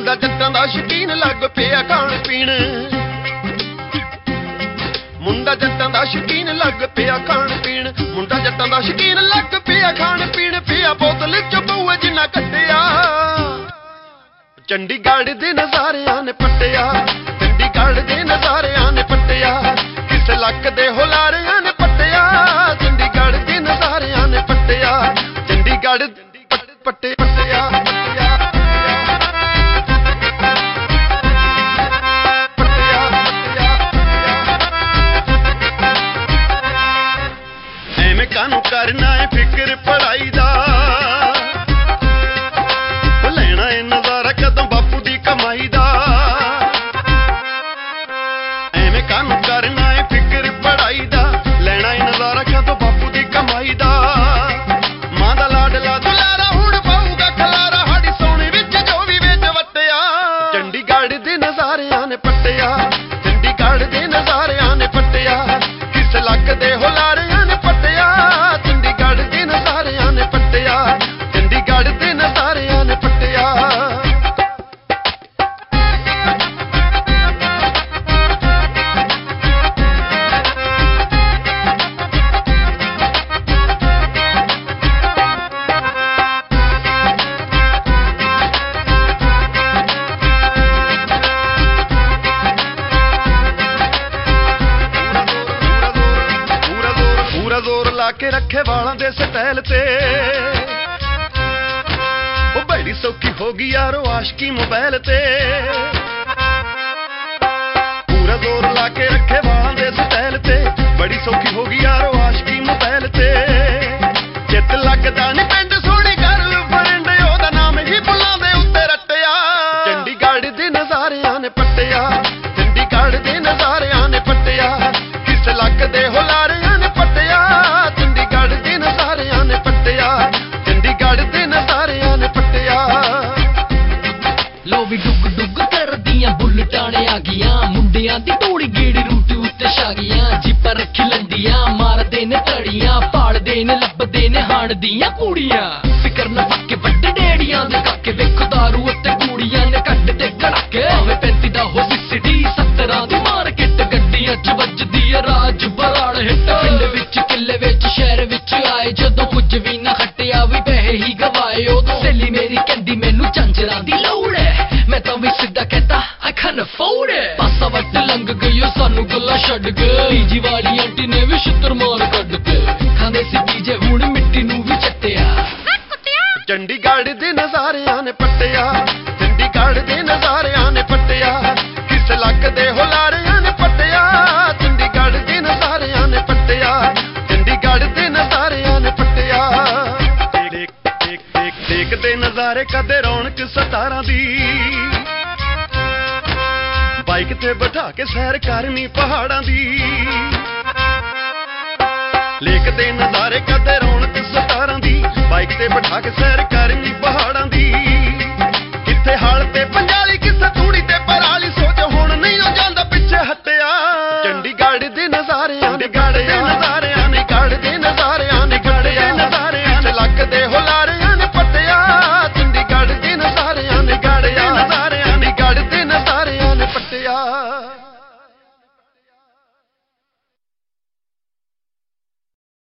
ਮੁੰਡਾ ਜੱਟਾਂ ਦਾ ਸ਼ੌਕੀਨ ਲੱਗ ਪਿਆ ਖਾਣ ਪੀਣ ਮੁੰਡਾ ਜੱਟਾਂ ਦਾ ਸ਼ੌਕੀਨ ਲੱਗ ਪਿਆ ਖਾਣ ਪੀਣ ਮੁੰਡਾ ਜੱਟਾਂ ਦਾ ਸ਼ੌਕੀਨ ਲੱਗ ਪਿਆ ਖਾਣ ਪੀਣ ਪਿਆ ਬੋਤਲ ਚ ਬੂਏ ਜਿੰਨਾ ਕੱਟਿਆ ਚੰਡੀਗੜ੍ਹ ਦੇ ਨਜ਼ਾਰਿਆਂ ਨੇ ਪੱਟਿਆ ਚੰਡੀਗੜ੍ਹ ਦੇ ਨਜ਼ਾਰਿਆਂ ਨੇ ਪੱਟਿਆ ਕਿਸ ਲੱਕ ਦੇ ਹੁਲਾਰਿਆਂ ਨੇ ਪੱਟਿਆ ਚੰਡੀਗੜ੍ਹ ਦੇ ਨਜ਼ਾਰਿਆਂ ਨੇ ਪੱਟਿਆ ਚੰਡੀਗੜ੍ਹ ਪੱਟਿਆ ਐਵੇਂ ਕਾਹਨੂੰ ਕਰਨਾ ਏ ਫਿਕਰ ਪੜਾਈ ਦਾ ਲੈਣਾ ਏ ਨਜ਼ਾਰਾ ਕਦੋਂ ਬਾਪੂ ਦੀ ਕਮਾਈ ਦਾ ਐਵੇਂ ਕਾਹਨੂੰ ਕਰਨਾ ਏ ਫਿਕਰ ਪੜਾਈ ਦਾ ਲੈਣਾ ਏ ਨਜ਼ਾਰਾ ਕਦੋਂ ਬਾਪੂ ਦੀ ਕਮਾਈ ਦਾ ਮਾਂ ਦਾ ਲਾਡਲਾ ਦੁਲਾਰਾ ਹੁਣ ਪਾਊਗਾ ਖਲਾਰਾ ਸਾਡੀ ਸੋਹਣੀ ਵਿੱਚ ਜੋ ਵੀ ਵੇਚ ਵੱਟਿਆ ਚੰਡੀਗੜ੍ਹ ਦੇ ਨਜ਼ਾਰਿਆਂ ਨੇ ਪੱਟਿਆ ਚੰਡੀਗੜ੍ਹ ਦੇ ਨਜ਼ਾਰਿਆਂ ਨੇ ਪੱਟਿਆ ਕਿਸ ਲੱਕ ਦੇ ਹੁਲਾਰਿਆਂ ਨੇ ਪੱਟਿਆ ਚੰਡੀਗੜ੍ਹ ਦੇ ਨਜ਼ਾਰਿਆਂ ਨੇ ਪੱਟਿਆ ਚੰਡੀਗੜ੍ਹ ਦੇ ਨਜ਼ਾਰਿਆਂ ਨੇ ਪੱਟਿਆ ਜ਼ੋਰ ਲਾ ਕੇ ਰੱਖੇ ਵਾਲਾਂ ਦੇ ਸਟਾਈਲ ਤੇ ਉਹ ਬੜੀ ਸੌਖੀ ਹੋ ਗਈ ਯਾਰੋ ਆਸ਼ਕੀ ਮੋਬਾਈਲ ਤੇ ਪੂਰਾ ਜ਼ੋਰ ਲਾ ਕੇ ਰੱਖੇ ਵਾਲਾਂ ਦੇ ਸਟਾਈਲ ਤੇ ਬੜੀ ਸੌਖੀ ਹੋ ਗਈ ਯਾਰੋ ਆਸ਼ਕੀ ਮੋਬਾਈਲ ਤੇ ਚਿੱਤ ਲੱਗਦਾ ਨੀ ਪਿੰਡ ਸੋਹਣੀ ਗਰਲ ਫਰੈਂਡ ਉਹਦਾ ਨਾਮ ਹੀ ਬੁੱਲਾਂ ਦੇ ਉੱਤੇ ਰੱਟਿਆ ਚੰਡੀਗੜ੍ਹ ਦੇ ਨਜ਼ਾਰਿਆਂ ਨੇ ਪੱਟਿਆ ਚੰਡੀਗੜ੍ਹ ਦੇ ਨਜ਼ਾਰਿਆਂ ਨੇ ਪੱਟਿਆ ਕਿਸ ਲੱਕ ਦੇ ਹੁਲਾਰਿਆਂ ਨੇ ਪੱਟਿਆ ਚੰਡੀਗੜ੍ਹ ਦੇ ਨਜ਼ਾਰਿਆਂ ਨੇ ਪੱਟਿਆ ਚੰਡੀਗੜ੍ਹ ਦੇ ਨਜ਼ਾਰਿਆਂ ਨੇ ਪੱਟਿਆ ਲੋ ਵੀ ਡੁੱਗ ਡੁੱਗ ਕਰਦੀਆਂ ਬੁੱਲਟਾਂ ਆ ਗਈਆਂ ਮੁੰਡਿਆਂ ਦੀ ਟੋਲੀ ਗੇੜੀ ਰੂਟ ਉੱਤੇ ਛਾ ਗਈਆਂ ਜੀਪਾਂ ਰੱਖੀ ਲੰਡੀਆਂ ਮਾਰਦੇ ਨੇ ਧੜੀਆਂ ਪਾਲਦੇ ਨੇ ਲੱਭਦੇ ਨੇ ਹਾਣ ਦੀਆਂ ਕੁੜੀਆਂ ਫਿਕਰ ਨਾ ਪੱਕੇ ਵੱਡੇ ਡੇੜੀਆਂ ਦੇ ਕਾਕੇ ਵੇਖੋ ਦਾਰੂ ਉੱਤੇ ਕੁੜੀਆਂ ਨੇ ਕੱਢ ਤੇ ਕੜਾਕੇ ਆਵੇ 35 ਦਾ ਹੋ ਸਿੱਡੀ 17 ਦੀ ਮਾਰਕੀਟ ਗੱਡੀਆਂ ਚ ਵੱਜਦੀ ਆ ਰਾਜ ਬਰਾੜ ਹਿੱਟ ਪਿੰਡ ਵਿੱਚ ਕਿੱਲੇ ਵਿੱਚ ਸ਼ਹਿਰ ਵਿੱਚ ਆਏ ਜਦੋਂ ਕੁਝ ਵੀ ਨਾ ਖੱਟਿਆ ਵੀ ਪੈਸੇ ਹੀ ਗਵਾਏ ਉਦੋਂ ਸਹੇਲੀ ਮੇਰੀ ਕਹਿੰਦੀ ਮੈਨੂੰ ਝਾਂਜਰਾਂ ਦੀ ਲੋੜ ਹੈ ਮੈਂ ਤਾਂ ਵੀ ਸਿੱਧਾ ਕਹਿੰਦਾ I can't afford it ਪਾਸਾ ਵੱਟ ਲੰਘ ਗਈ ਸਾਨੂੰ ਗੱਲਾਂ ਛੱਡ ਕੇ ਪੀਜੀ ਵਾਲੀ ਆਂਟੀ ਨੇ ਵੀ ਛਿੱਤਰ ਮਾਰ ਕੱਢ ਕੇ ਖਾਂਦੇ ਸੀ ਪੀਜੇ ਹੁਣ ਮਿੱਟੀ ਨੂੰ ਵੀ ਚੱਟਿਆ ਚੰਡੀਗੜ੍ਹ ਦੇ ਨਜ਼ਾਰਿਆਂ ਨੇ ਪੱਟਿਆ ਚੰਡੀਗੜ੍ਹ ਦੇ ਨਜ਼ਾਰਿਆਂ ਨੇ ਪੱਟਿਆ ਕਿਸ ਲੱਕ ਦੇ ਹੁਲਾਰਿਆਂ ਨੇ ਪੱਟਿਆ ਚੰਡੀਗੜ੍ਹ ਦੇ ਨਜ਼ਾਰਿਆਂ ਨੇ ਪੱਟਿਆ ਚੰਡੀਗੜ੍ਹ ਦੇ ਨਜ਼ਾਰਿਆਂ ਨੇ ਪੱਟਿਆ ਦੇਖਦੇ ਨਜ਼ਾਰੇ ਕਦੇ ਰੌਣਕ ਸਤਾਰਾਂ ਦੀ ਬਾਈਕ ਤੇ ਬਿਠਾ ਕੇ ਸੈਰ ਕਰਨੀ ਪਹਾੜਾਂ ਦੀ ਦੇਖਦੇ ਨਜ਼ਾਰੇ ਕਦੇ ਰੌਣਕ ਸਤਾਰਾਂ ਦੀ ਬਾਈਕ ਤੇ ਬਿਠਾ ਕੇ ਸੈਰ ਕਰਨੀ ਪਹਾੜਾਂ ਦੀ ਕਿੱਥੇ ਹਲ ਤੇ ਪੰਜਾਲੀ ਕਿਸੇ ਤੂੜੀ ਤੇ ਪਰਾਲੀ